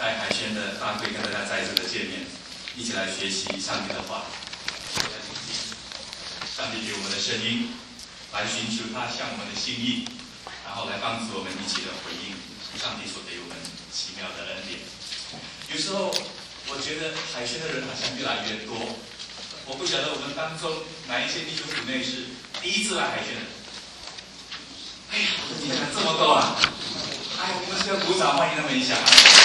在海轩的大会跟大家再次的见面，一起来学习上帝的话，来听听上帝给我们的声音，来寻求他向我们的心意，然后来帮助我们一起的回应上帝所给我们奇妙的恩典。有时候我觉得海轩的人好像越来越多，我不晓得我们当中哪一些弟兄姊妹是第一次来海轩的。哎呀，我的天哪，这么多啊！哎，我们需要鼓掌欢迎他们一下。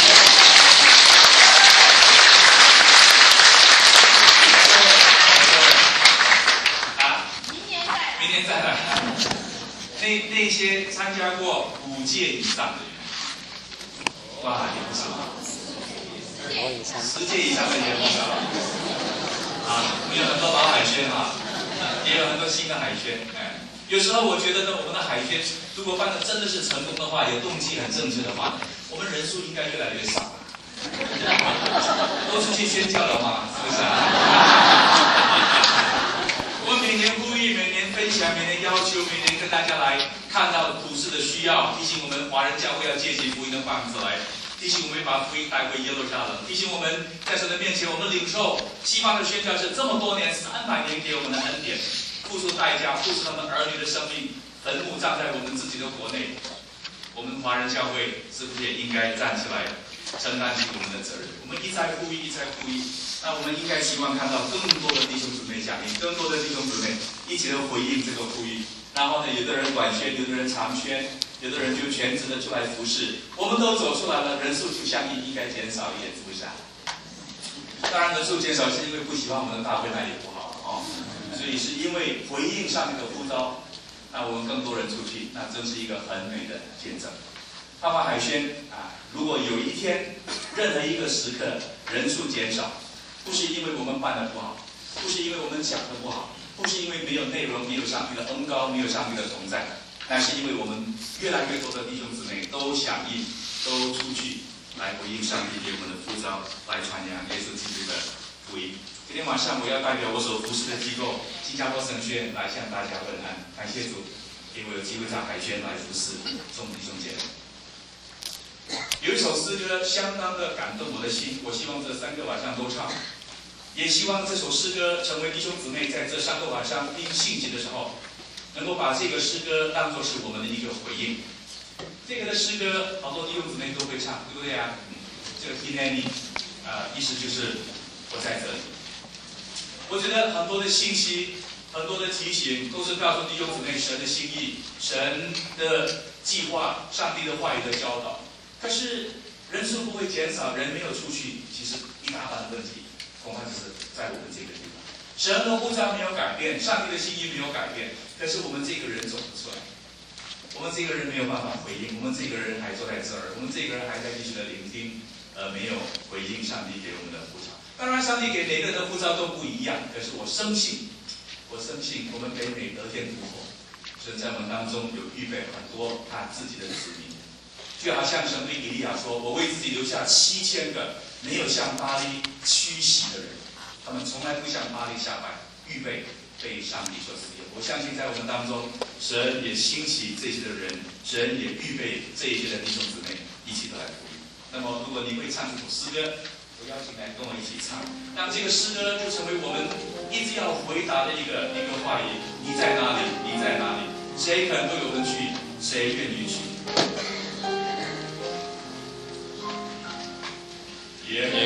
明年再来。那些参加过5届以上的人，哇，也不少。10届以上的也不少。啊，我们有很多老海轩啊，也有很多新的海轩，哎。有时候我觉得呢，我们的海宣如果办的真的是成功的话，有动机很正确的话，我们人数应该越来越少。都出去宣教了嘛，是不是啊？我们每年呼吁，每年分享，每年要求，每年跟大家来看到普世的需要，提醒我们华人教会要接起福音的棒子来，提醒我们把福音带回耶路撒冷，提醒我们在神的面前，我们领受西方的宣教是这么多年300年给我们的恩典。付出代价，付出他们儿女的生命，坟墓葬在我们自己的国内。我们华人教会是不是也应该站起来，承担起我们的责任？我们一再呼吁，一再呼吁。那我们应该希望看到更多的弟兄姊妹响应，更多的弟兄姊妹一起来回应这个呼吁。然后呢，有的人短宣，有的人长宣，有的人就全职的出来服侍。我们都走出来了，人数就相应应该减少一点，是不是啊？当然，人数减少是因为不喜欢我们的大会，那也不好哦。所以是因为回应上帝的呼召，那我们更多人出去，那真是一个很美的见证。盼望海宣啊，如果有一天任何一个时刻人数减少，不是因为我们办的不好，不是因为我们讲的不好，不是因为没有内容，没有上帝的恩膏，没有上帝的同在，但是因为我们越来越多的弟兄姊妹都响应，都出去来回应上帝给我们的呼召，来传扬耶稣基督的福音。今天晚上我要代表我所服侍的机构新加坡神学院来向大家问安，感谢主给我有机会在海宣来服侍众弟兄姐妹。有一首诗歌相当的感动我的心，我希望这3个晚上都唱，也希望这首诗歌成为弟兄姊妹在这3个晚上听信息的时候，能够把这个诗歌当作是我们的一个回应。这个的诗歌好多弟兄姊妹都会唱，对不对啊？这个 Hineni 意思就是我在这里。我觉得很多的信息，很多的提醒，都是告诉弟兄姊妹神的心意、神的计划、上帝的话语的教导。可是人数不会减少，人没有出去，其实一大半的问题，恐怕就是在我们这个地方。神的呼召没有改变，上帝的心意没有改变，可是我们这个人走不出来，我们这个人没有办法回应，我们这个人还坐在这儿，我们这个人还在继续的聆听，没有回应上帝给我们的呼召。当然，上帝给每个人的呼召都不一样，可是我深信我们给每得天独厚，神在我们当中有预备很多他自己的子民，就好像神对以利亚说：“我为自己留下7000个没有向巴黎屈膝的人，他们从来不向巴黎下拜，预备被上帝所赐。”我相信在我们当中，神也兴起这些的人，神也预备这一些的弟兄姊妹一起都来服务。那么，如果你会唱这首诗歌，我邀请来跟我一起唱，让这个诗歌就成为我们一直要回答的一个话语：你在哪里？你在哪里？谁肯为我们去？谁愿意去？耶